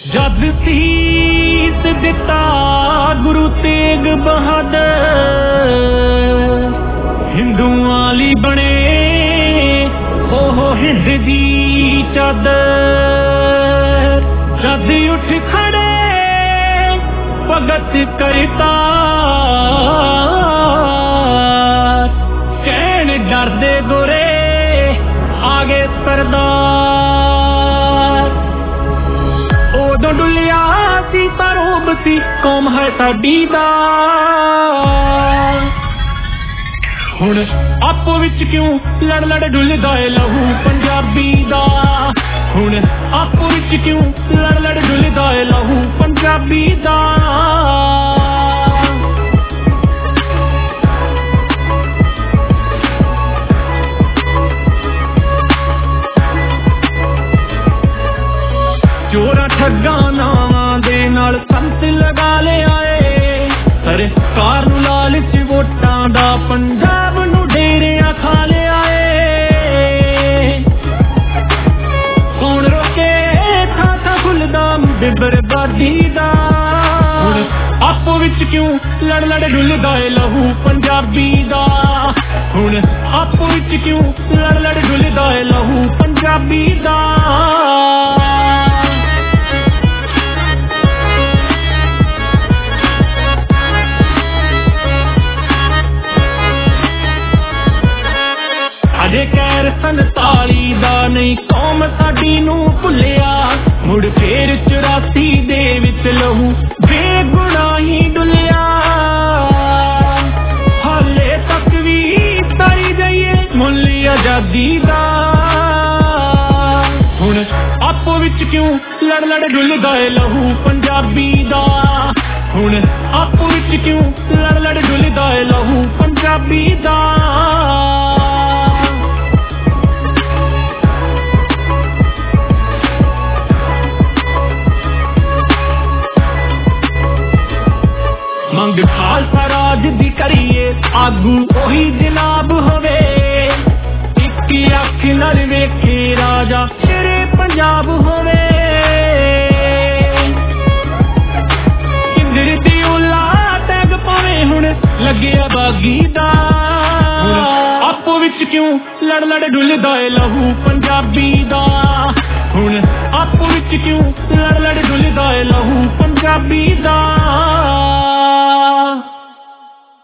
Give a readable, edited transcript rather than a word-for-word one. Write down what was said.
जद सीस दिता गुरु तेग बहादुर हिंदुआं लई बने ओह हिंद दी चादर। जद उठ खड़े भगत करतार कहण डरदे गोरे आगे सरदार। उदों डुलिया सी सरोब सी कौम है साडी दा हुण आपो विच क्यों लड़ लड़ डुलदा ए लहू पंजाबी दा। हुण आपो विच क्यों लड़ लड़ डुलदा ए लहू पंजाबी दा। चोरा ठग्गा नावां दे नाल संत लगा ले आए सरकार नूं लालच वोटां दा पंजाब नूं डेरियां खा ले आए। कौन रोके था खुलदा बर्बादी दा। हुण आपो विच क्यों लड़ लड़ डुलदा ए लहू पंजाबी दा। हुण आपो विच क्यों लड़ लड़ डुलदा ए लहू पंजाबी दा। अजे कैर 47 दा नहीं कौम साडी नूं भुलिया मुड़ फेर 84 दे विच लहू बेगुनाही डुलिया। हाले तक भी तारी जाइए मुल आजादी दा। हुण आपो विच क्यों लड़ लड़ डुलदा ए लहू पंजाबी दा। हुण आपो विच क्यों लड़ लड़ डुलदा ए लहू पंजाबी दा। मंग खालसा राज दी करिए आगू ओही जनाब होवे इक अख नाल वेखे राजा तेरे पंजाब होवे। किंदर दी उला टैग पावे हुण लगे बागी दा। आपो विच क्यों लड़ लड़ डुलदा ए लहू पंजाबी दा। हुण आपो विच क्यों लड़ लड़ डुलदा ए लहू पंजाबी दा।